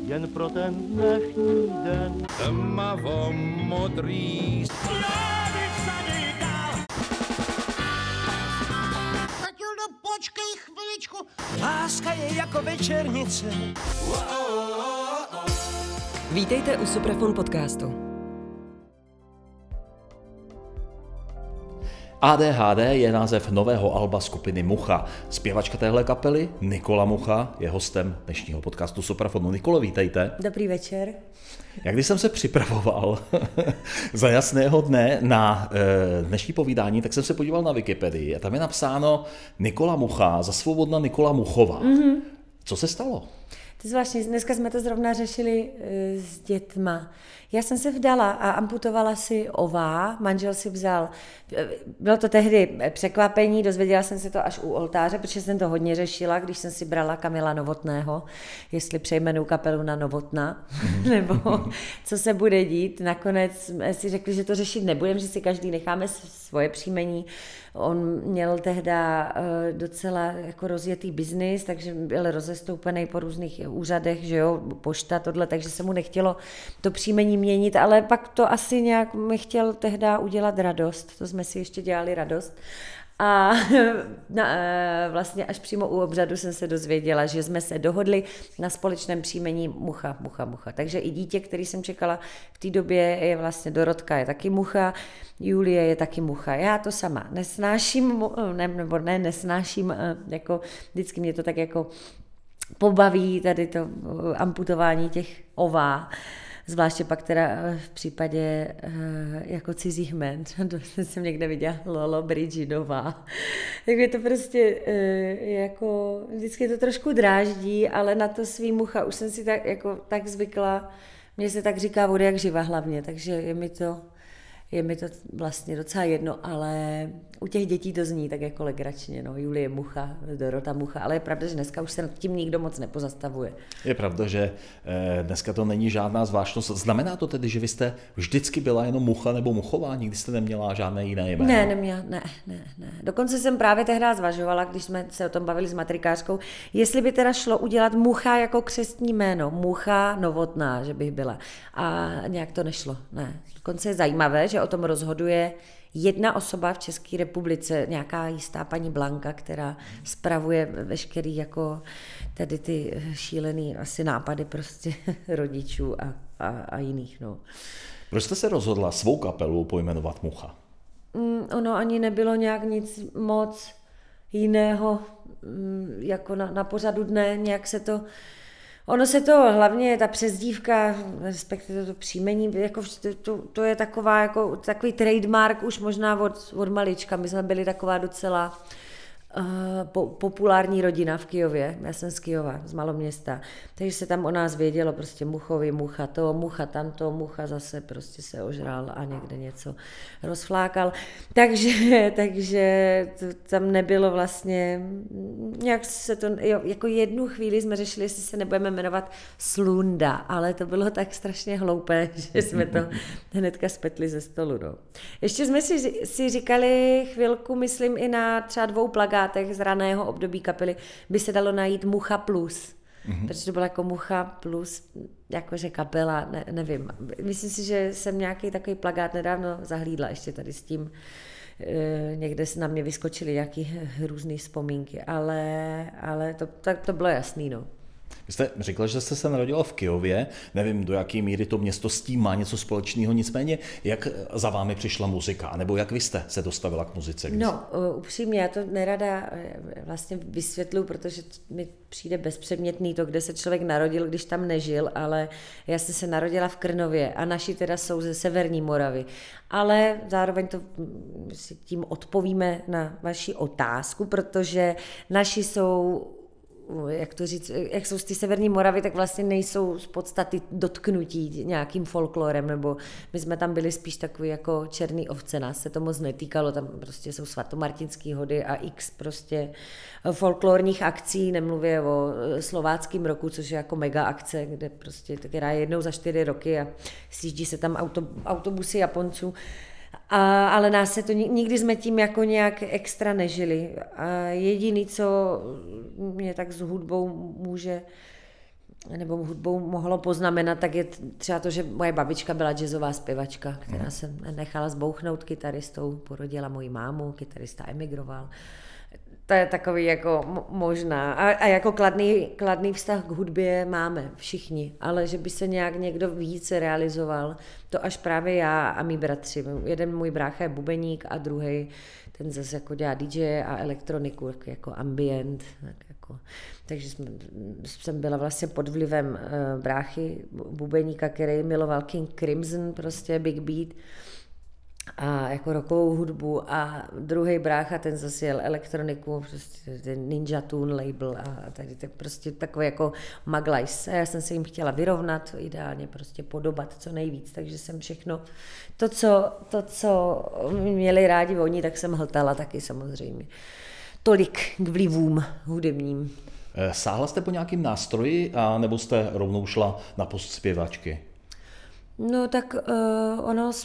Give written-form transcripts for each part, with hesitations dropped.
jen pro ten dnešní den. Tmavomodrý. Matildo, počkej chviličku. Láska je jako večernice. Vítejte u Suprafon podcastu. ADHD je název nového alba skupiny Mucha. Zpěvačka téhle kapely, Nikola Mucha, je hostem dnešního podcastu Suprafonu. Nikolo, vítejte. Dobrý večer. Jak když jsem se připravoval za jasného dne na dnešní povídání, tak jsem se podíval na Wikipedii a tam je napsáno Nikola Mucha, za svobodna Nikola Muchová. Mm-hmm. Co se stalo? To je zvláštní, dneska jsme to zrovna řešili s dětma. Já jsem se vdala a amputovala si ová, manžel si vzal. Bylo to tehdy překvapení, dozvěděla jsem se to až u oltáře, protože jsem to hodně řešila, když jsem si brala Kamila Novotného, jestli přejmenuji kapelu na Novotna, nebo co se bude dít. Nakonec si řekli, že to řešit nebudeme, že si každý necháme svoje příjmení. On měl tehda docela jako rozjetý biznis, takže byl rozestoupený po různých úřadech, že jo, pošta, tohle, takže se mu nechtělo to příjmení měnit, ale pak to asi nějak mi chtěl tehda udělat radost, to jsme si ještě dělali radost. A vlastně až přímo u obřadu jsem se dozvěděla, že jsme se dohodli na společném příjmení Mucha. Takže i dítě, který jsem čekala v té době, je vlastně Dorotka, je taky Mucha, Julie je taky Mucha. Já to sama nesnáším, nesnáším, jako vždycky mě to tak jako pobaví tady to amputování těch ová. Zvláště pak teda v případě jako cizích jmen. To jsem někde viděla Lolo Brigidová. Tak je to prostě jako, vždycky to trošku dráždí, ale na to svý Mucha už jsem si tak zvykla. Mně se tak říká od jak živa hlavně, takže je mi to vlastně docela jedno, ale u těch dětí to zní tak jako legračně, no. Julie Mucha, Dorota Mucha, ale je pravda, že dneska už se nad tím nikdo moc nepozastavuje. Je pravda, že dneska to není žádná zvláštnost. Znamená to tedy, že vy jste vždycky byla jenom Mucha nebo Muchová, nikdy jste neměla žádné jiné jméno? Ne. Dokonce jsem právě tehdy zvažovala, když jsme se o tom bavili s matrikářkou, jestli by teda šlo udělat Mucha jako křestní jméno, Mucha Novotná, že bych byla. A nějak to nešlo, ne. Dokonce je zajímavé, že o tom rozhoduje jedna osoba v České republice, nějaká jistá paní Blanka, která spravuje veškerý jako tady ty šílený asi nápady prostě rodičů a jiných, no. Proč jste se rozhodla svou kapelu pojmenovat Mucha? Ono ani nebylo nějak nic moc jiného jako na pořadu dne, nějak se to... Ono se to, hlavně ta přezdívka, respektive to příjmení, jako to je taková, jako, takový trademark už možná od malička. My jsme byli taková docela populární rodina v Kyjově. Já jsem z Kyjova, z maloměsta. Takže se tam o nás vědělo, prostě Muchovi, Mucha to, Mucha tamto, Mucha zase prostě se ožral a někde něco rozflákal. Takže to tam nebylo vlastně, nějak se to, jako jednu chvíli jsme řešili, jestli se nebudeme jmenovat Slunda, ale to bylo tak strašně hloupé, že jsme to hnedka spetli ze stolu. No. Ještě jsme si říkali chvilku, myslím i na třeba 2 plagátech z raného období kapely, by se dalo najít Mucha Plus. Protože to byla jako Mucha Plus, jakože kapela, nevím. Myslím si, že jsem nějaký takový plagát nedávno zahlídla ještě tady s tím. Někde se na mě vyskočily nějaký různý vzpomínky, ale to bylo jasný, no. Vy jste řekla, že jste se narodila v Kyjově, nevím, do jaké míry to město s tím má něco společného, nicméně, jak za vámi přišla muzika, nebo jak vy jste se dostavila k muzice? No, upřímně, já to nerada vlastně vysvětluji, protože mi přijde bezpředmětný to, kde se člověk narodil, když tam nežil, ale já jsem se narodila v Krnově a naši teda jsou ze severní Moravy. Ale zároveň to si tím odpovíme na vaši otázku, protože naši jsou, jak to říct, jak jsou z té severní Moravy, tak vlastně nejsou z podstaty dotknutí nějakým folklorem, nebo my jsme tam byli spíš takový jako černý ovce, nás se to moc netýkalo, tam prostě jsou svatomartinský hody a x prostě folklorních akcí, nemluvě o slováckém roku, což je jako mega akce, kde prostě která je jednou za 4 roky a sjíždí se tam autobusy Japonců. Ale nás se to, nikdy jsme tím jako nějak extra nežili. A jediný, co mě tak s hudbou může nebo hudbou mohlo poznamenat, tak je třeba to, že moje babička byla jazzová zpěvačka, která se nechala zbouchnout kytaristou, porodila moji mámu, kytarista emigroval. To je takový jako možná. A jako kladný vztah k hudbě máme všichni, ale že by se nějak někdo více realizoval, to až právě já a mý bratři. Jeden můj brácha je bubeník a druhý ten zase jako dělá DJ a elektroniku, jako ambient. Takže jsem byla vlastně pod vlivem bráchy bubeníka, který miloval King Crimson, prostě Big Beat a jako rockovou hudbu, a druhý brácha, ten zase jel elektroniku, prostě ten Ninja Tune label a tady tak prostě takový jako maglajs. Já jsem se jim chtěla vyrovnat, ideálně prostě podobat co nejvíc, takže jsem všechno, to, co měli rádi oni, tak jsem hltala taky samozřejmě. Tolik k vlivům hudebním. Sáhla jste po nějakým nástroji, a nebo jste rovnou šla na post zpěvačky? No tak ono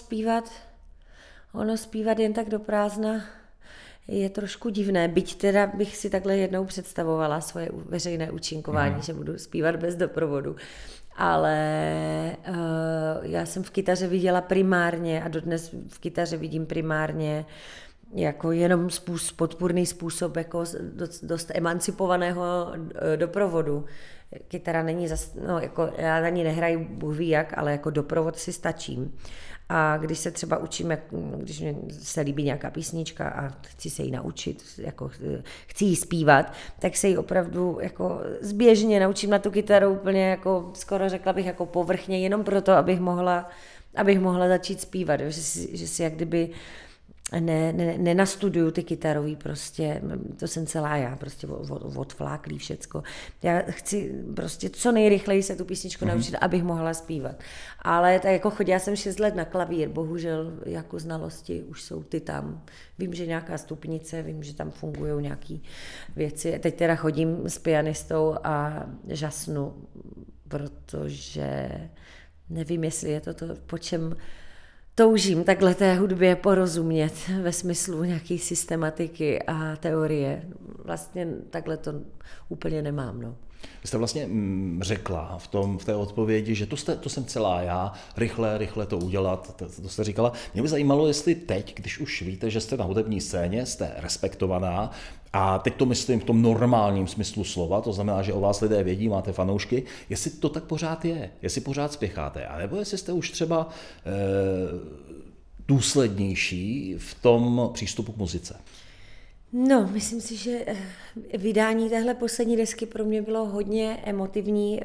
zpívat jen tak do prázdna je trošku divné, byť teda bych si takhle jednou představovala svoje veřejné účinkování, že budu zpívat bez doprovodu. Ale já jsem v kytaře viděla primárně a dodnes v kytaře vidím primárně jako jenom podpůrný způsob jako dost emancipovaného doprovodu. Kytara není jako já na ní nehraju bůh ví jak, ale jako doprovod si stačím. A když se třeba učím, když mě se líbí nějaká písnička a chci se ji naučit, jako chci ji zpívat, tak se ji opravdu jako zběžně naučím na tu kytaru úplně jako skoro řekla bych jako povrchně, jenom proto, abych mohla začít zpívat, že si jak kdyby nenastuduju ty kytarový prostě, to jsem celá já, prostě odfláklý všecko. Já chci prostě co nejrychleji se tu písničku naučit, abych mohla zpívat. Ale tak jako chodila jsem 6 let na klavír, bohužel jako znalosti už jsou ty tam. Vím, že nějaká stupnice, vím, že tam fungují nějaké věci. Teď teda chodím s pianistou a žasnu, protože nevím, jestli je to, po čem toužím takhle té hudbě porozumět ve smyslu nějaké systematiky a teorie. Vlastně takhle to úplně nemám. No. Vy jste vlastně řekla v té odpovědi, že to jsem celá já, rychle to udělat, to jste říkala. Mě by zajímalo, jestli teď, když už víte, že jste na hudební scéně, jste respektovaná, a teď to myslím v tom normálním smyslu slova, to znamená, že o vás lidé vědí, máte fanoušky, jestli to tak pořád je, jestli pořád spěcháte, anebo jestli jste už třeba důslednější v tom přístupu k muzice. No, myslím si, že vydání téhle poslední desky pro mě bylo hodně emotivní,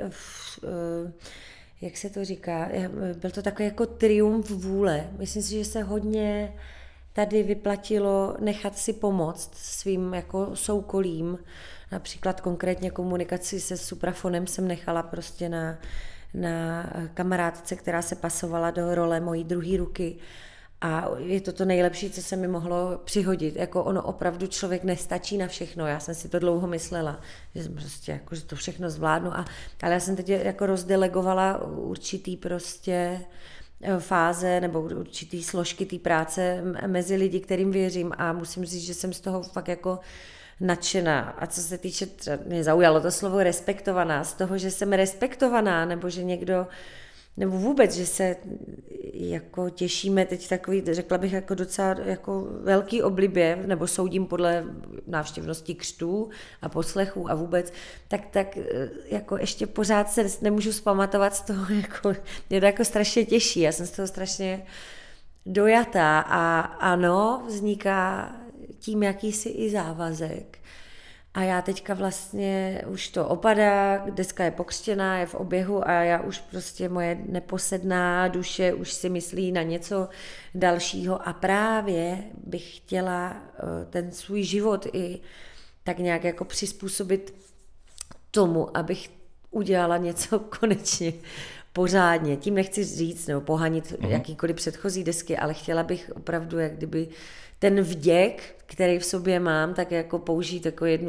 jak se to říká, byl to takový jako triumf vůle. Myslím si, že se hodně tady vyplatilo nechat si pomoct svým jako soukolím. Například konkrétně komunikaci se Suprafonem jsem nechala prostě na kamarádce, která se pasovala do role mojí druhé ruky. A je to nejlepší, co se mi mohlo přihodit. Jako ono opravdu člověk nestačí na všechno. Já jsem si to dlouho myslela, že prostě jako, že to všechno zvládnu. Ale já jsem teď jako rozdelegovala určitý prostě fáze nebo určitý složky té práce mezi lidi, kterým věřím, a musím říct, že jsem z toho fakt jako nadšená. A co se týče, mě zaujalo to slovo respektovaná, z toho, že jsem respektovaná, nebo že někdo, nebo vůbec, že se jako těšíme teď takový, řekla bych, jako docela jako velký oblibě, nebo soudím podle návštěvnosti křtů a poslechů a vůbec, tak jako ještě pořád se nemůžu zpamatovat z toho, jako, mě to jako strašně těší, já jsem z toho strašně dojatá a ano, vzniká tím jakýsi i závazek. A já teďka vlastně už to opadá, deska je pokřtěná, je v oběhu a já už prostě moje neposedná duše už si myslí na něco dalšího a právě bych chtěla ten svůj život i tak nějak jako přizpůsobit tomu, abych udělala něco konečně pořádně. Tím nechci říct nebo pohanit jakýkoliv předchozí desky, ale chtěla bych opravdu jak kdyby ten vděk, který v sobě mám, tak jako použít jako jednu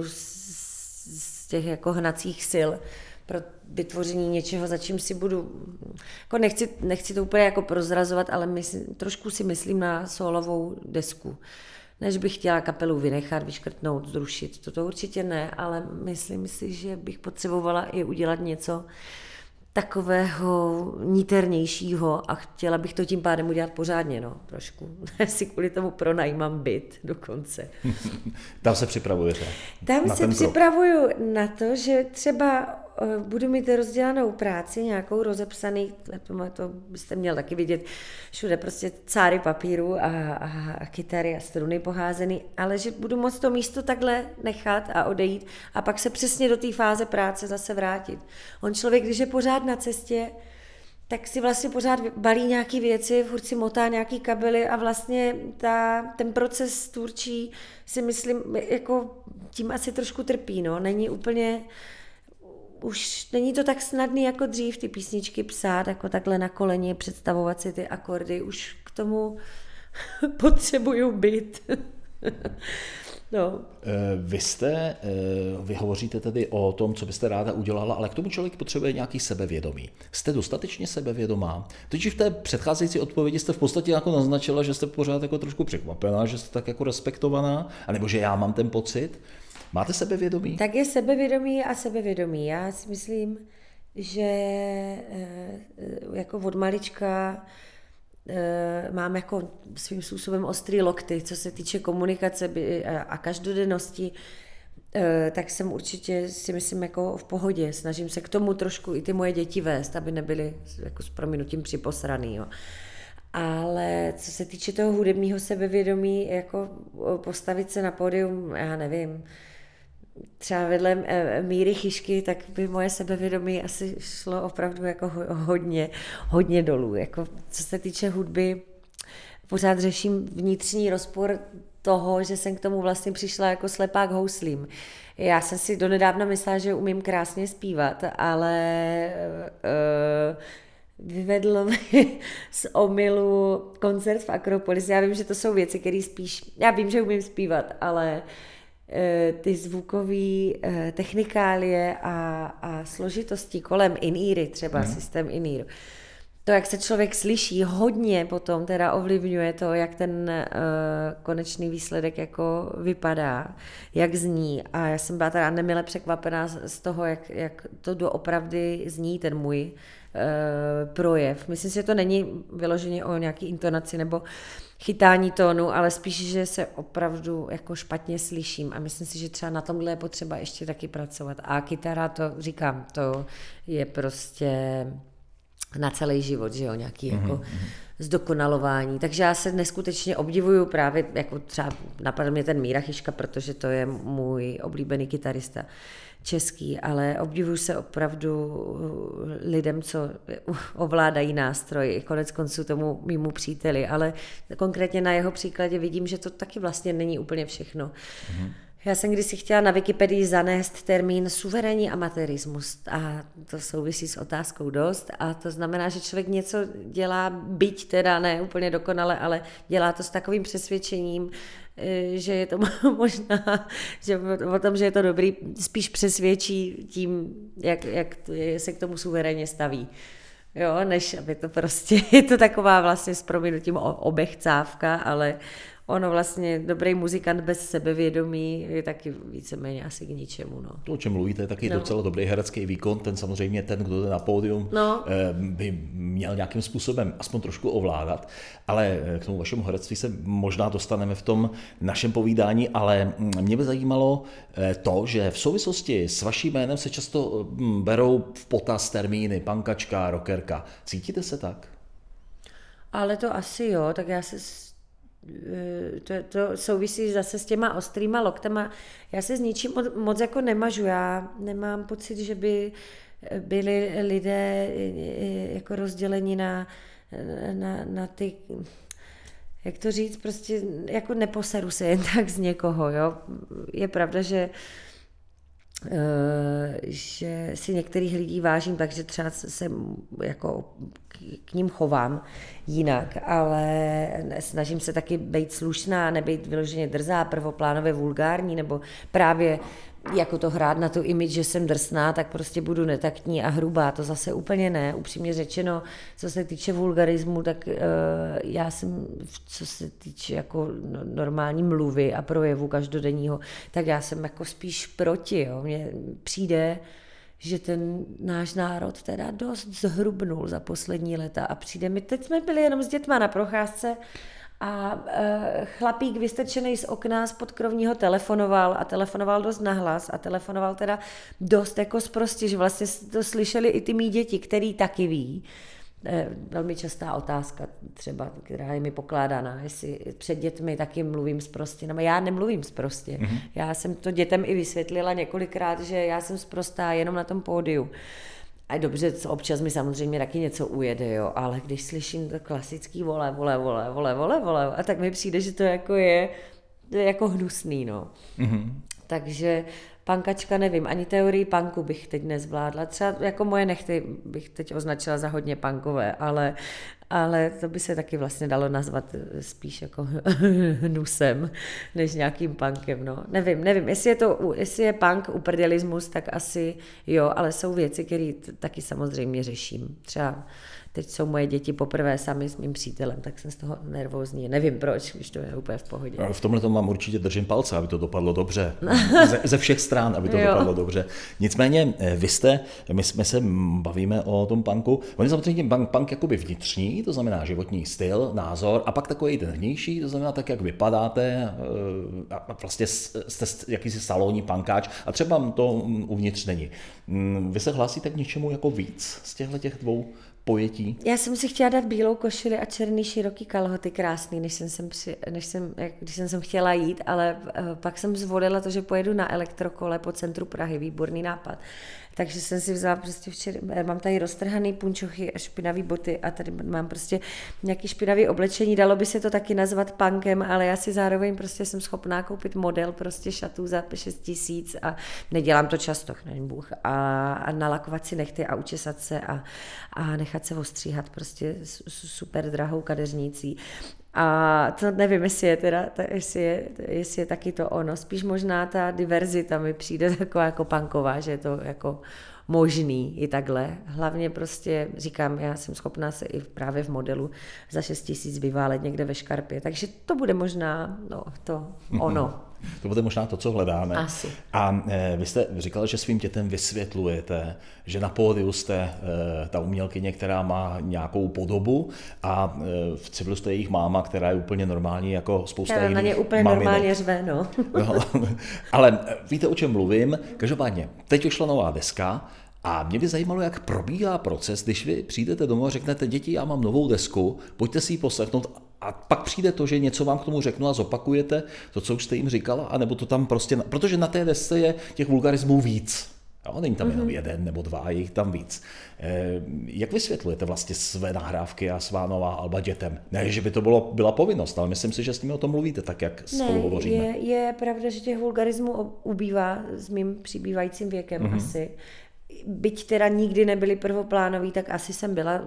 z těch jako hnacích sil pro vytvoření něčeho, za čím si budu, jako nechci to úplně jako prozrazovat, ale trošku si myslím na sólovou desku. než bych chtěla kapelu vynechat, vyškrtnout, zrušit. To určitě ne, ale myslím si, že bych potřebovala i udělat něco takového niternějšího a chtěla bych to tím pádem udělat pořádně, no, trošku. Si kvůli tomu pronajímám byt dokonce. Tam se připravujete. Tam se připravuju na to, že třeba budu mít rozdělanou práci, nějakou rozepsaný, to byste měl taky vidět, všude prostě cáry papíru a kytary a struny poházený, ale že budu moct to místo takhle nechat a odejít a pak se přesně do té fáze práce zase vrátit. On člověk, když je pořád na cestě, tak si vlastně pořád balí nějaký věci, furt si motá nějaký kabely a vlastně ten proces tvůrčí si myslím, jako tím asi trošku trpí, no, není úplně, už není to tak snadný jako dřív ty písničky psát, jako takhle na koleni, představovat si ty akordy, už k tomu potřebuju být. No. Vy hovoříte tedy o tom, co byste ráda udělala, ale k tomu člověk potřebuje nějaký sebevědomí. Jste dostatečně sebevědomá? Totiž v té předcházející odpovědi jste v podstatě jako naznačila, že jste pořád jako trošku překvapená, že jste tak jako respektovaná, anebo že já mám ten pocit. Máte sebevědomí? Tak je sebevědomí a sebevědomí. Já si myslím, že jako od malička mám jako svým způsobem ostrý lokty, co se týče komunikace a každodennosti, tak jsem určitě si myslím jako v pohodě. Snažím se k tomu trošku i ty moje děti vést, aby nebyly jako s prominutím připosraný. Jo. Ale co se týče toho hudebního sebevědomí, jako postavit se na pódium, já nevím, třeba vedle Míry Chyšky, tak by moje sebevědomí asi šlo opravdu jako hodně dolů. Jako, co se týče hudby, pořád řeším vnitřní rozpor toho, že jsem k tomu vlastně přišla jako slepá k houslím. Já jsem si donedávna myslela, že umím krásně zpívat, ale vyvedl mi z omylu koncert v Akropolis. Já vím, že to jsou věci, které já vím, že umím zpívat, ale ty zvukové technikálie a složitosti kolem in-eary, třeba systém in-ear. To, jak se člověk slyší, hodně potom teda ovlivňuje to, jak ten konečný výsledek jako vypadá, jak zní. A já jsem byla teda nemile překvapená z toho, jak to doopravdy zní ten můj projev. Myslím si, že to není vyloženě o nějaký intonaci nebo chytání tónu, ale spíš, že se opravdu jako špatně slyším a myslím si, že třeba na tomhle je potřeba ještě taky pracovat. A kytara, to říkám, to je prostě na celý život, že jo, nějaký jako zdokonalování. Takže já se neskutečně obdivuju právě, jako třeba napadl mě ten Míra Chyška, protože to je můj oblíbený kytarista český, ale obdivuju se opravdu lidem, co ovládají nástroj, konec konců tomu mýmu příteli, ale konkrétně na jeho příkladě vidím, že to taky vlastně není úplně všechno. Já jsem kdysi chtěla na Wikipedii zanést termín suverénní amatérismus a to souvisí s otázkou dost a to znamená, že člověk něco dělá, byť teda ne úplně dokonale, ale dělá to s takovým přesvědčením, že je to možná, že o tom, že je to dobrý, spíš přesvědčí tím, jak se k tomu suverénně staví. Jo, než aby to prostě, je to taková vlastně s prominutím obechcávka, ale ono vlastně dobrý muzikant bez sebevědomí je taky víceméně asi k ničemu. No. To, o čem mluvíte, je taky docela dobrý herecký výkon. Ten samozřejmě kdo jde na pódium, by měl nějakým způsobem aspoň trošku ovládat. Ale k tomu vašemu herectví se možná dostaneme v tom našem povídání, ale mě by zajímalo to, že v souvislosti s vaším jménem se často berou v potaz termíny pankačka, rockerka. Cítíte se tak? Ale to asi jo, tak já se to souvisí zase s těma ostrýma loktama. Já se s ničím moc jako nemažu. Já nemám pocit, že by byli lidé jako rozděleni na ty, jak to říct, prostě jako neposeru se jen tak z někoho. Jo? Je pravda, že si některých lidí vážím, takže třeba se jako k ním chovám jinak, ale snažím se taky být slušná, nebejt vyloženě drzá, prvoplánově vulgární, nebo právě jako to hrát na tu image, že jsem drsná, tak prostě budu netaktní a hrubá. To zase úplně ne. Upřímně řečeno, co se týče vulgarismu, tak já jsem, co se týče jako normální mluvy a projevu každodenního, tak já jsem jako spíš proti. Jo. Mně přijde, že ten náš národ teda dost zhrubnul za poslední léta a přijde mi, teď jsme byli jenom s dětma na procházce a chlapík vystrčený z okna z podkrovního telefonoval dost nahlas a telefonoval teda dost jako sprostě, že vlastně to slyšeli i ty mý děti, který taky ví. Velmi častá otázka třeba, která je mi pokládána, jestli před dětmi taky mluvím sprostě. No, já nemluvím sprostě. Já jsem to dětem i vysvětlila několikrát, že já jsem sprostá jenom na tom pódiu. A dobře, občas mi samozřejmě taky něco ujede, jo, ale když slyším to klasický vole, a tak mi přijde, že to jako je jako hnusný, no. Takže pankačka nevím, ani teorii punku bych teď nezvládla. Třeba jako moje nechty bych teď označila za hodně punkové, ale to by se taky vlastně dalo nazvat spíš jako hnusem, než nějakým punkem, no. Nevím, jestli je punk uprdelismus, tak asi jo, ale jsou věci, které taky samozřejmě řeším. Třeba teď jsou moje děti poprvé sami s mým přítelem, tak jsem z toho nervózní. Nevím proč, když to je úplně v pohodě. V tomhle tom vám určitě držím palce, aby to dopadlo dobře. Ze všech stran, aby to dopadlo dobře. Nicméně my se bavíme o tom punku. On je samozřejmě punk jakoby vnitřní, to znamená životní styl, názor, a pak takový ten vnější, to znamená tak, jak vypadáte a vlastně jste jakýsi salonní punkáč a třeba to uvnitř není. Vy se hlásíte k něčemu jako víc z těch dvou pojetí? Já jsem si chtěla dát bílou košili a černý široký kalhoty krásný, když jsem sem chtěla jít, ale pak jsem zvolila to, že pojedu na elektrokole po centru Prahy, výborný nápad. Takže jsem si vzala prostě včera, mám tady roztrhaný punčochy a špinavý boty a tady mám prostě nějaký špinavý oblečení, dalo by se to taky nazvat punkem, ale já si zároveň prostě jsem schopná koupit model prostě šatů za 6 000 a nedělám to často, nevím Bůh, a nalakovat si nechty a učesat se a nechat se ostříhat prostě super drahou kadeřnicí. A to nevím, jestli je taky to ono. Spíš možná ta diverzita mi přijde taková jako punková, že je to jako možný i takhle. Hlavně prostě říkám, já jsem schopná se i právě v modelu za 6 000 vyválet někde ve škarpě. Takže to bude možná to ono. To bude možná to, co hledáme. Asi. A vy jste říkala, že svým dětem vysvětlujete, že na pódiu jste ta umělkyně, která má nějakou podobu a v civilu jste jejich máma, která je úplně normální jako spousta jiných na ně úplně maminek. normálně řve, no. Ale víte, o čem mluvím? Každopádně, teď vyšla nová deska a mě by zajímalo, jak probíhá proces, když vy přijdete domů a řeknete, děti, já mám novou desku, pojďte si ji poslechnout. A pak přijde to, že něco vám k tomu řeknu a zopakujete to, co už jste jim říkala, anebo to tam prostě, protože na té desce je těch vulgarismů víc. Jo, není tam jenom jeden nebo dva, je jich tam víc. Jak vysvětlujete vlastně své nahrávky a svá nová alba dětem? Ne, že by to byla povinnost, ale myslím si, že s nimi o tom mluvíte, tak jak spolu hovoříme. Je pravda, že těch vulgarismů ubývá s mým přibývajícím věkem asi. Byť teda nikdy nebyly prvoplánový, tak asi jsem byla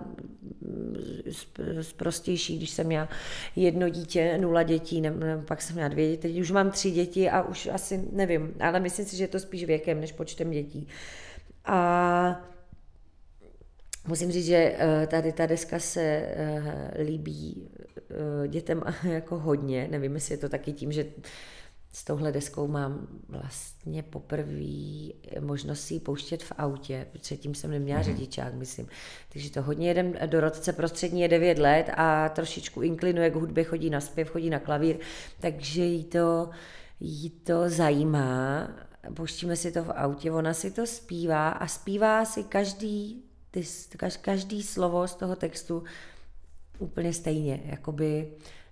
prostější, když jsem měla 1 dítě, 0 dětí, pak jsem měla 2 děti, teď už mám 3 děti a už asi nevím, ale myslím si, že je to spíš věkem než počtem dětí. A musím říct, že tady ta deska se líbí dětem jako hodně, nevím, jestli je to taky tím, že s touhle deskou mám vlastně poprvé možnost si ji pouštět v autě, předtím jsem neměla řidičák, myslím. Takže to hodně jedem do Rodce, prostřední je 9 let a trošičku inklinuje k hudbě, chodí na zpěv, chodí na klavír, takže jí to zajímá. Pouštíme si to v autě, ona si to zpívá a zpívá si každý slovo z toho textu úplně stejně, jakoby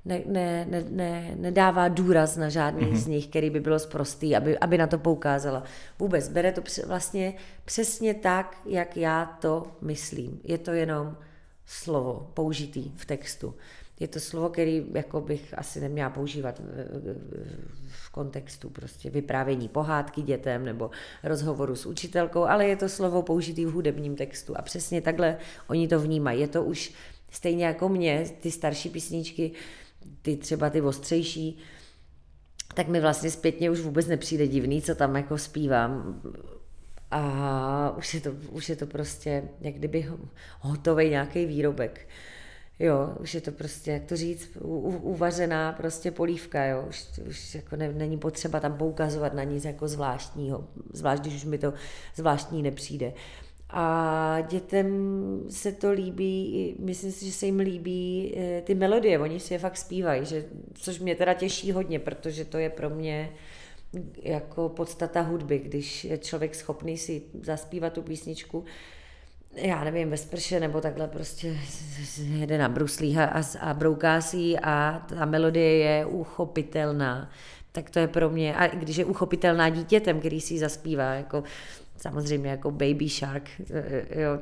nedává důraz na žádný z nich, který by bylo sprostý, aby na to poukázala. Vůbec bere to vlastně přesně tak, jak já to myslím. Je to jenom slovo použitý v textu. Je to slovo, který jako bych asi neměla používat v kontextu prostě vyprávění pohádky dětem nebo rozhovoru s učitelkou, ale je to slovo použitý v hudebním textu a přesně takhle oni to vnímají. Je to už stejně jako mě, ty starší písničky, třeba ty ostřejší, tak mi vlastně zpětně už vůbec nepřijde divný, co tam jako zpívám. A už je to prostě, jak kdyby hotový nějaký výrobek. Jo, už je to prostě, jak to říct, uvařená prostě polívka, jo. Už jako není potřeba tam poukazovat na nic jako zvláštního, zvlášť když už mi to zvláštní nepřijde. A dětem se to líbí, myslím si, že se jim líbí ty melodie, oni si je fakt zpívají, což mě teda těší hodně, protože to je pro mě jako podstata hudby, když je člověk schopný si zaspívat tu písničku, já nevím, ve sprše nebo takhle prostě jede na bruslích a brouká si ji a ta melodie je uchopitelná, tak to je pro mě, a když je uchopitelná dítětem, který si ji zaspívá, jako samozřejmě jako Baby Shark, jo,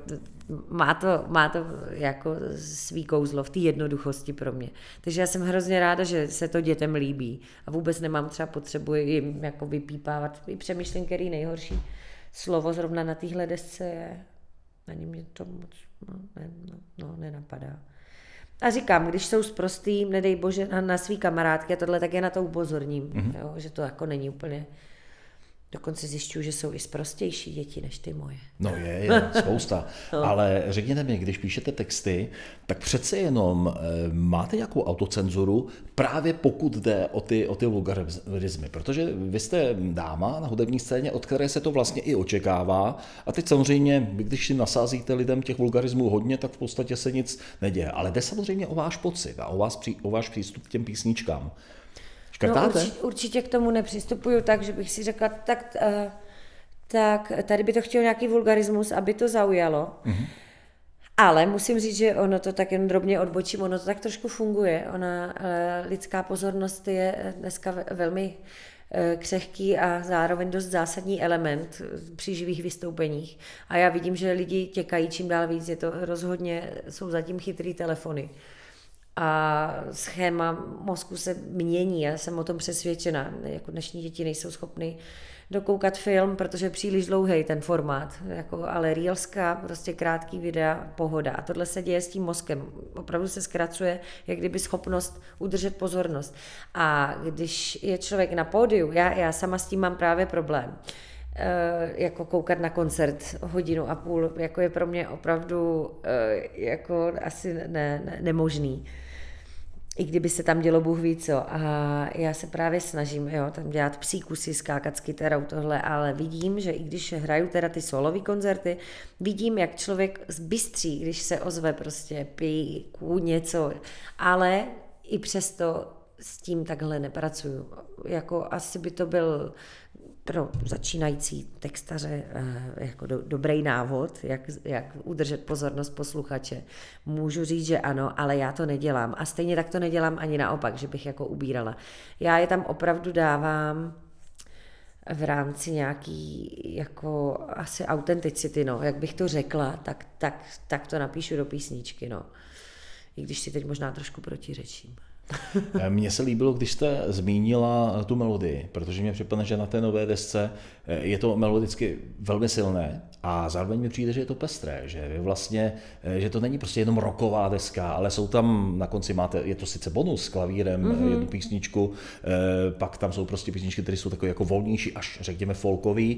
má to jako svý kouzlo v té jednoduchosti pro mě. Takže já jsem hrozně ráda, že se to dětem líbí a vůbec nemám třeba potřebu jim jako vypípávat. I přemýšlím, který nejhorší slovo zrovna na téhle desce je. Ani mě to moc nenapadá. A říkám, když jsou sprostý, nedej bože, na svý kamarádky a tohle, tak je na to upozorním, jo, že to jako není úplně. Dokonce zjišťuju, že jsou i sprostější děti než ty moje. No je spousta. No. Ale řekněte mi, když píšete texty, tak přece jenom máte nějakou autocenzuru, právě pokud jde o ty vulgarizmy. Protože vy jste dáma na hudební scéně, od které se to vlastně i očekává. A teď samozřejmě, když si nasázíte lidem těch vulgarizmů hodně, tak v podstatě se nic neděje. Ale jde samozřejmě o váš pocit a o váš přístup k těm písničkám. Škrtáte? No, určitě k tomu nepřistupuju tak, že bych si řekla, tak tady by to chtělo nějaký vulgarismus, aby to zaujalo. Mm-hmm. Ale musím říct, že ono to tak jen drobně odbočím, ono to tak trošku funguje. Lidská pozornost je dneska velmi křehký a zároveň dost zásadní element při živých vystoupeních. A já vidím, že lidi těkají čím dál víc, jsou zatím chytrý telefony. A schéma mozku se mění, já jsem o tom přesvědčena. Jako dnešní děti nejsou schopny dokoukat film, protože je příliš dlouhý ten formát, ale reelská, prostě krátký videa, pohoda. A tohle se děje s tím mozkem. Opravdu se zkracuje, jak kdyby schopnost udržet pozornost. A když je člověk na pódiu, já sama s tím mám právě problém, jako koukat na koncert 1.5 hodiny, jako je pro mě opravdu jako asi nemožný. I kdyby se tam dělo Bůh ví co. A já se právě snažím tam dělat psí kusy, skákat s kytarou tohle, ale vidím, že i když hraju teda ty solový koncerty, vidím, jak člověk zbystří, když se ozve prostě píku, něco, ale i přesto s tím takhle nepracuju. Jako asi by to byl pro začínající textaře jako dobrý návod, jak udržet pozornost posluchače. Můžu říct, že ano, ale já to nedělám. A stejně tak to nedělám ani naopak, že bych jako ubírala. Já je tam opravdu dávám v rámci nějaký jako asi autenticity, jak bych to řekla, tak to napíšu do písničky, I když si teď možná trošku protiřečím. Mně se líbilo, když jste zmínila tu melodii, protože mě připadne, že na té nové desce je to melodicky velmi silné a zároveň mi přijde, že je to pestré, že to není prostě jenom rocková deska, ale jsou tam, na konci je to sice bonus s klavírem, jednu písničku, pak tam jsou prostě písničky, které jsou takové jako volnější, až řekněme folkový.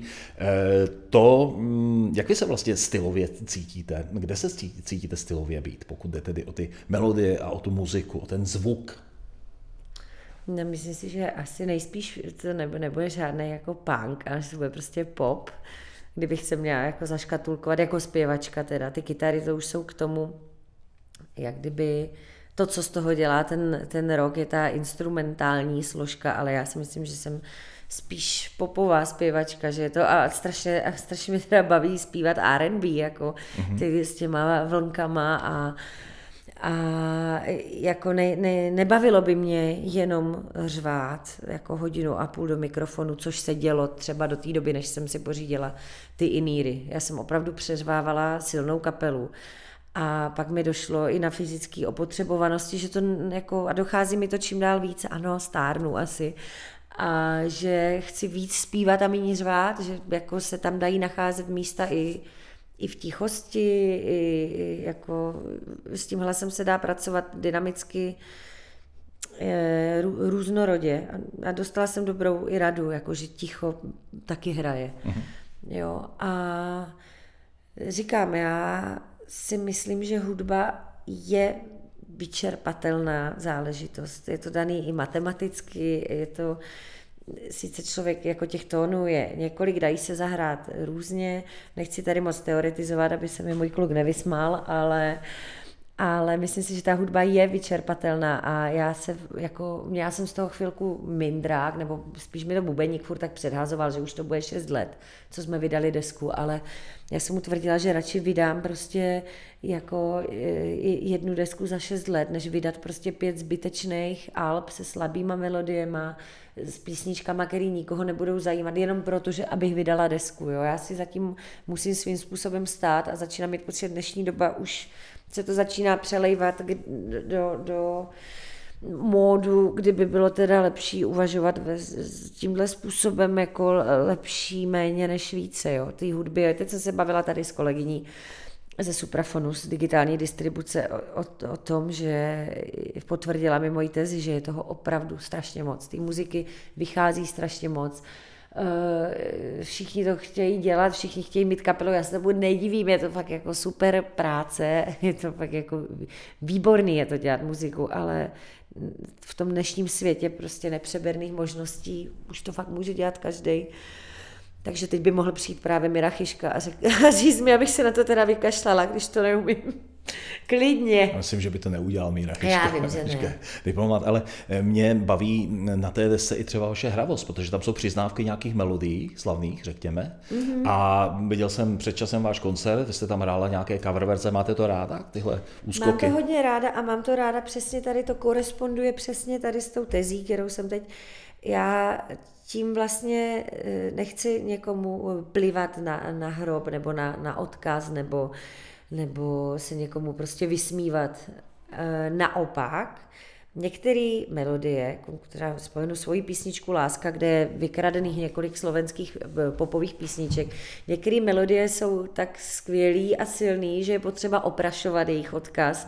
Jak vy se vlastně stylově cítíte? Kde se cítíte stylově být, pokud jde tedy o ty melodie a o tu muziku, o ten zvuk? No, myslím si, že asi nejspíš to nebude žádný jako punk, ale to bude prostě pop, kdybych se měla jako zaškatulkovat jako zpěvačka teda. Ty kytary to už jsou k tomu, jak kdyby to, co z toho dělá ten rock, je ta instrumentální složka, ale já si myslím, že jsem spíš popová zpěvačka, že je to a strašně mě teda baví zpívat R&B, jako ty s těma vlnkama a jako nebavilo by mě jenom řvát jako 1.5 hodiny do mikrofonu, což se dělo třeba do té doby, než jsem si pořídila ty iníry. Já jsem opravdu přeřvávala silnou kapelu. A pak mi došlo i na fyzické opotřebovanosti, že to jako, a dochází mi to čím dál víc, ano, stárnu asi, a že chci víc zpívat a méně řvát, že jako se tam dají nacházet místa i v tichosti, i jako s tím hlasem se dá pracovat dynamicky, různorodě a dostala jsem dobrou i radu, jako že ticho taky hraje. Jo, a říkám, já si myslím, že hudba je vyčerpatelná záležitost. Je to daný i matematicky, je to sice člověk jako těch tónů je několik, dají se zahrát různě, nechci tady moc teoretizovat, aby se mi můj kluk nevysmál, ale myslím si, že ta hudba je vyčerpatelná a já jsem z toho chvilku mindrák, nebo spíš mi to bubeník furt tak předhazoval, že už to bude 6 let, co jsme vydali desku, ale já jsem mu tvrdila, že radši vydám prostě jako jednu desku za 6 let, než vydat prostě 5 zbytečných alb se slabýma melodiema, s písničkama, který nikoho nebudou zajímat, jenom proto, že abych vydala desku. Jo? Já si zatím musím svým způsobem stát a začínám mít pocit, že dnešní doba už se to začíná přelejvat do módu, kdyby bylo teda lepší uvažovat tímhle způsobem jako lepší méně než více. Jo? Té hudby, teď jsem se bavila tady s kolegyní ze Suprafonu, z digitální distribuce o tom, že potvrdila mi moji tezi, že je toho opravdu strašně moc. Ty muziky vychází strašně moc. Všichni to chtějí dělat, všichni chtějí mít kapelu, já se tomu nedivím, je to fakt jako super práce, je to fakt jako výborný je to dělat muziku, ale v tom dnešním světě prostě nepřeberných možností už to fakt může dělat každej. Takže teď by mohl přijít právě Mira Chyška a říct mi, abych se na to teda vykašlala, když to neumím. Klidně. Myslím, že by to neudělal Míra Chyška. Já vím, že ne. Diplomat, ale mě baví na té desce i třeba vaše hravost, protože tam jsou přiznávky nějakých melodií slavných, řekněme. Mm-hmm. A viděl jsem před časem váš koncert, vy jste tam hrála nějaké cover verze, máte to ráda, tyhle úskoky? Mám to hodně ráda a mám to ráda přesně tady, to koresponduje přesně tady s tou tezí, kterou jsem teď. Já tím vlastně nechci někomu plivat na hrob nebo na odkaz nebo se někomu prostě vysmívat. Naopak, některé melodie, která spojenu svoji písničku Láska, kde je vykradených několik slovenských popových písniček, některé melodie jsou tak skvělý a silný, že je potřeba oprašovat jejich odkaz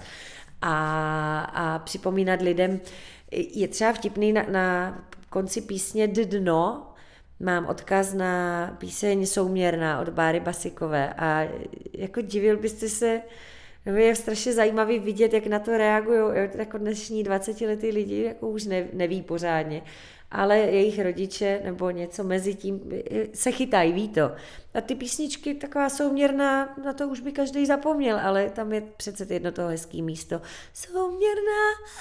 a připomínat lidem. Je třeba vtipný na konci písně Dno, mám odkaz na píseň Souměrná od Báry Basikové a jako divil byste se, je strašně zajímavý vidět, jak na to reagují jako dnešní 20letý lidi, jako už neví pořádně, ale jejich rodiče nebo něco mezi tím se chytají, ví to. A ty písničky, taková Souměrná, na to už by každý zapomněl, ale tam je přece jedno to hezký místo. Souměrná,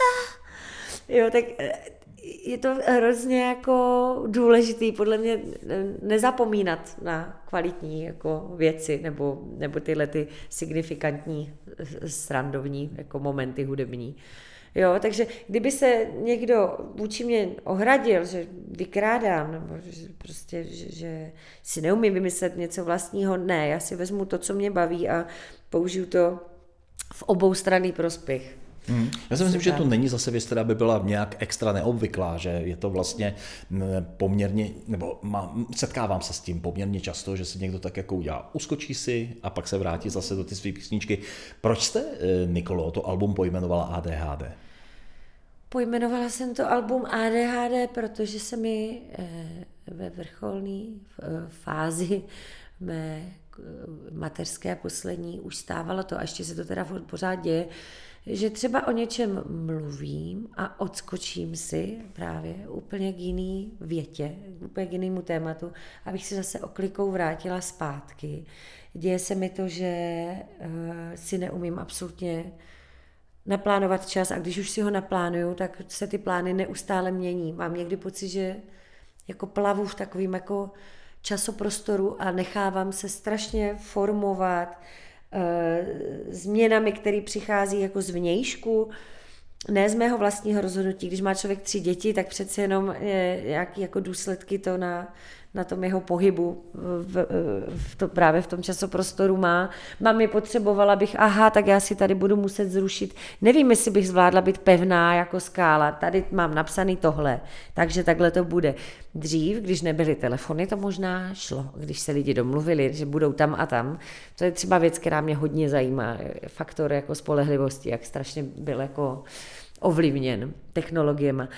jo, tak je to hrozně jako důležitý podle mě nezapomínat na kvalitní jako věci nebo tyhle ty signifikantní srandovní jako momenty hudební. Jo, takže kdyby se někdo vůči mě ohradil, že vykrádám, nebo že prostě, že si neumím vymyslet něco vlastního, ne, já si vezmu to, co mě baví a použiju to v oboustranný prospěch. Já si myslím, že to není zase věc, která by byla nějak extra neobvyklá, že je to vlastně poměrně, nebo setkávám se s tím poměrně často, že si někdo tak jako udělá, uskočí si a pak se vrátí zase do ty své písničky. Proč jste, Nikolo, to album pojmenovala ADHD? Pojmenovala jsem to album ADHD, protože se mi ve vrcholné fázi mé mateřské a poslední už stávalo to, a ještě se to teda pořád děje, že třeba o něčem mluvím a odskočím si právě úplně k jiný větě, úplně k jinému tématu, abych si zase oklikou vrátila zpátky. Děje se mi to, že si neumím absolutně naplánovat čas a když už si ho naplánuju, tak se ty plány neustále mění. Mám někdy pocit, že jako plavu v takovým jako časoprostoru a nechávám se strašně formovat změnami, které přichází jako z vnějšku, ne z mého vlastního rozhodnutí. Když má člověk 3 děti, tak přece jenom nějaké jako důsledky to na na tom jeho pohybu právě v tom časoprostoru má. Mami potřebovala bych, tak já si tady budu muset zrušit. Nevím, jestli bych zvládla být pevná jako skála. Tady mám napsaný tohle, takže takhle to bude. Dřív, když nebyly telefony, to možná šlo, když se lidi domluvili, že budou tam a tam. To je třeba věc, která mě hodně zajímá. Faktor jako spolehlivosti, jak strašně byl jako ovlivněn technologiemi.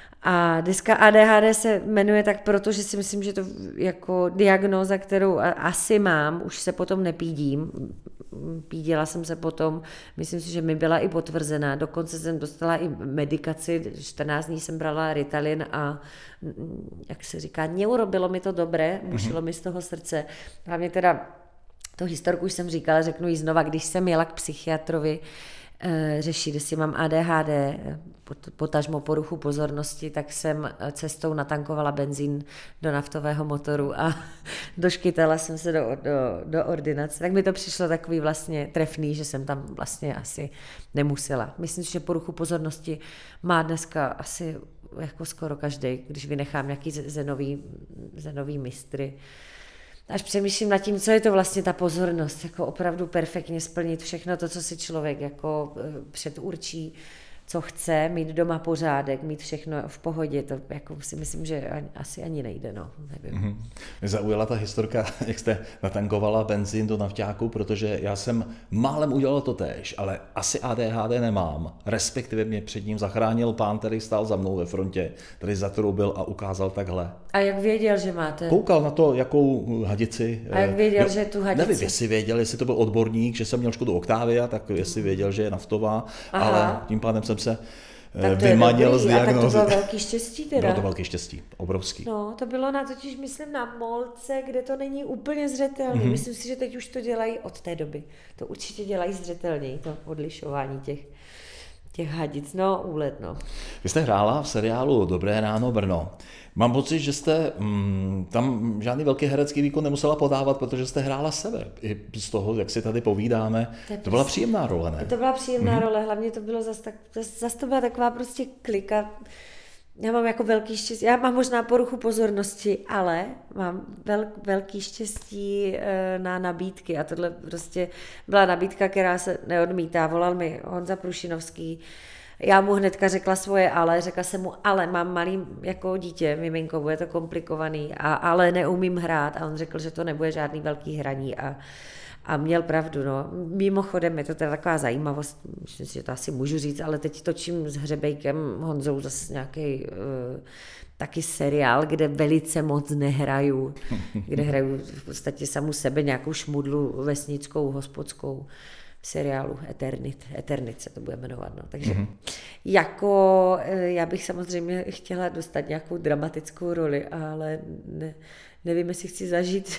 A deska ADHD se jmenuje tak proto, že si myslím, že to jako diagnóza, kterou asi mám, už se potom nepídím. Pídila jsem se potom, myslím si, že mi byla i potvrzená. Dokonce jsem dostala i medikaci, 14 dní jsem brala Ritalin a jak se říká, neurobilo mi to dobré, bušilo mi z toho srdce. Hlavně teda, to historku už jsem říkala, řeknu ji znova, když jsem jela k psychiatrovi, řešit, jestli mám ADHD, potažmo poruchu pozornosti, tak jsem cestou natankovala benzín do naftového motoru a doškytala jsem se do ordinace. Tak mi to přišlo takový vlastně trefný, že jsem tam vlastně asi nemusela. Myslím si, že poruchu pozornosti má dneska asi jako skoro každý, když vynechám nějaký zenový mistry. Až přemýšlím nad tím, co je to vlastně ta pozornost, jako opravdu perfektně splnit všechno to, co si člověk jako předurčí, co chce, mít doma pořádek, mít všechno v pohodě, to jako si myslím, že asi ani nejde, no, nevím. Mě zaujala ta historka, jak jste natankovala benzín do nafťáku, protože já jsem málem udělal to též, ale asi ADHD nemám, respektive mě před ním zachránil pán, který stál za mnou ve frontě, který zatroubil a ukázal takhle. A jak věděl, že máte? Koukal na to, jakou hadici. A jak věděl, že tu hadici? Nevím, jestli věděl, jestli to byl odborník, že jsem měl Škodu Octavia, tak jestli věděl, že je naftová, ale tím pádem jsem se vymanil z diagnózy. A tak to bylo velký štěstí teda. Bylo to velký štěstí, obrovský. No, to bylo totiž myslím na Molce, kde to není úplně zřetelný. Myslím si, že teď už to dělají od té doby. To určitě dělají zřetelněji, to odlišování těch hadic. No, úlet, no. Vy jste hrála v seriálu Dobré ráno Brno. Mám pocit, že jste tam žádný velký herecký výkon nemusela podávat, protože jste hrála sebe. I z toho, jak si tady povídáme, to byla příjemná role, ne? To byla příjemná role, hlavně to bylo zase to byla taková prostě klika. Já mám jako velký štěstí, já mám možná poruchu pozornosti, ale mám velký štěstí na nabídky a tohle prostě byla nabídka, která se neodmítá. Volal mi Honza Prušinovský, já mu hnedka řekla svoje ale, řekla jsem mu, ale mám malý jako dítě, miminko, bude to komplikovaný, ale neumím hrát a on řekl, že to nebude žádný velký hraní a měl pravdu, no. Mimochodem je to teda taková zajímavost, myslím si, že to asi můžu říct, ale teď točím s Hřebejkem Honzou zase nějaký taky seriál, kde velice moc nehraju, kde hraju v podstatě samu sebe, nějakou šmudlu vesnickou, hospodskou v seriálu Eternit se to bude jmenovat, no. Takže jako já bych samozřejmě chtěla dostat nějakou dramatickou roli, ale nevím, jestli chci zažít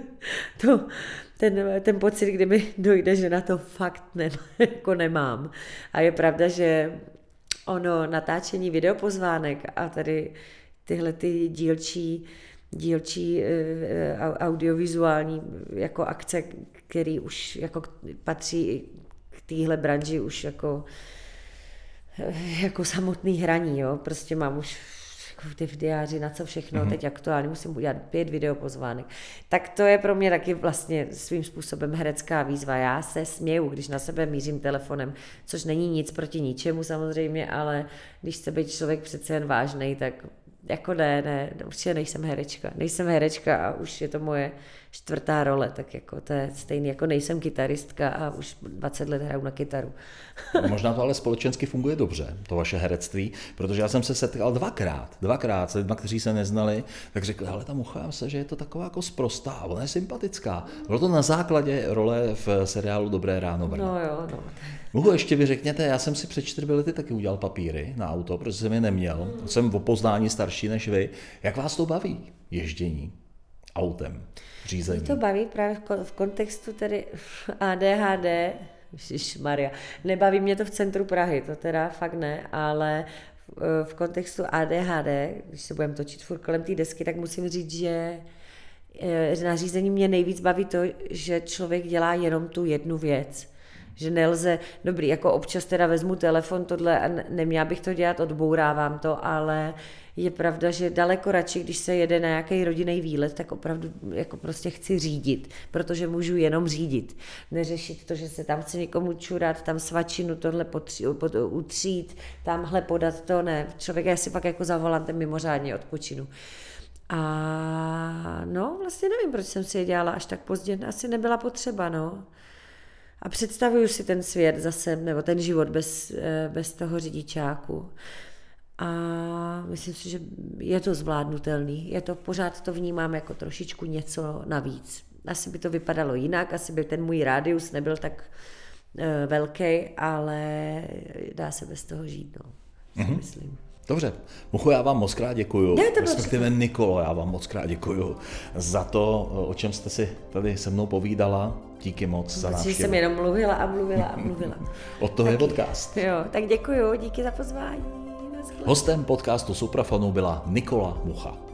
ten pocit, kdy mi dojde, že na to fakt jako nemám. A je pravda, že ono natáčení videopozvánek a tady tyhle ty dílčí audiovizuální jako akce, který už jako patří k téhle branži už jako samotný hraní, jo. Prostě mám už ty v diáři, na co všechno, teď aktuálně musím udělat 5 videopozvánek. Tak to je pro mě taky vlastně svým způsobem herecká výzva. Já se směju, když na sebe mířím telefonem, což není nic proti ničemu samozřejmě, ale když chce být člověk přece jen vážnej, tak jako ne, určitě nejsem herečka a už je to moje 4. role, tak jako to je stejný, jako nejsem kytaristka a už 20 let hraju na kytaru. Možná to ale společensky funguje dobře, to vaše herectví, protože já jsem se setkal dvakrát s lidmi, kteří se neznali, tak řekli, ale ta Mucha se, že je to taková jako sprostá, ona je sympatická. Bylo to na základě role v seriálu Dobré ráno Brno. No jo, no. Mohu ještě vy řekněte, já jsem si před 4 lety taky udělal papíry na auto, protože jsem je neměl. Jsem v opoznání starší než vy. Jak vás to baví, ježdění autem, řízení? Mě to baví právě v kontextu tedy ADHD, ježišmarja, nebaví mě to v centru Prahy, to teda fakt ne, ale v kontextu ADHD, když se budeme točit furt kolem té desky, tak musím říct, že na řízení mě nejvíc baví to, že člověk dělá jenom tu jednu věc. že nelze, dobrý, jako občas teda vezmu telefon, tohle a neměla bych to dělat, odbourávám to, ale je pravda, že daleko radši, když se jede na nějaký rodinný výlet, tak opravdu jako prostě chci řídit, protože můžu jenom řídit. Neřešit to, že se tam chce někomu čurat, tam svačinu tohle utřít, tamhle podat to, ne. Člověk, já si pak jako za volantem mimořádně odpočinu. A no, vlastně nevím, proč jsem si je dělala až tak pozdě, asi nebyla potřeba, no. A představuju si ten svět zase, nebo ten život bez toho řidičáku. A myslím si, že je to zvládnutelný. Pořád to vnímám jako trošičku něco navíc. Asi by to vypadalo jinak, asi by ten můj rádius nebyl tak velký, ale dá se bez toho žít, no. Myslím. Dobře, Mucho, já vám moc krát děkuju, respektive Nikolo, já vám moc krát děkuju za to, o čem jste si tady se mnou povídala. Díky moc za návštěvu. Jsem jenom mluvila. Od toho je podcast. Jo, tak děkuju, díky za pozvání. Hostem podcastu Suprafonu byla Nikola Mucha.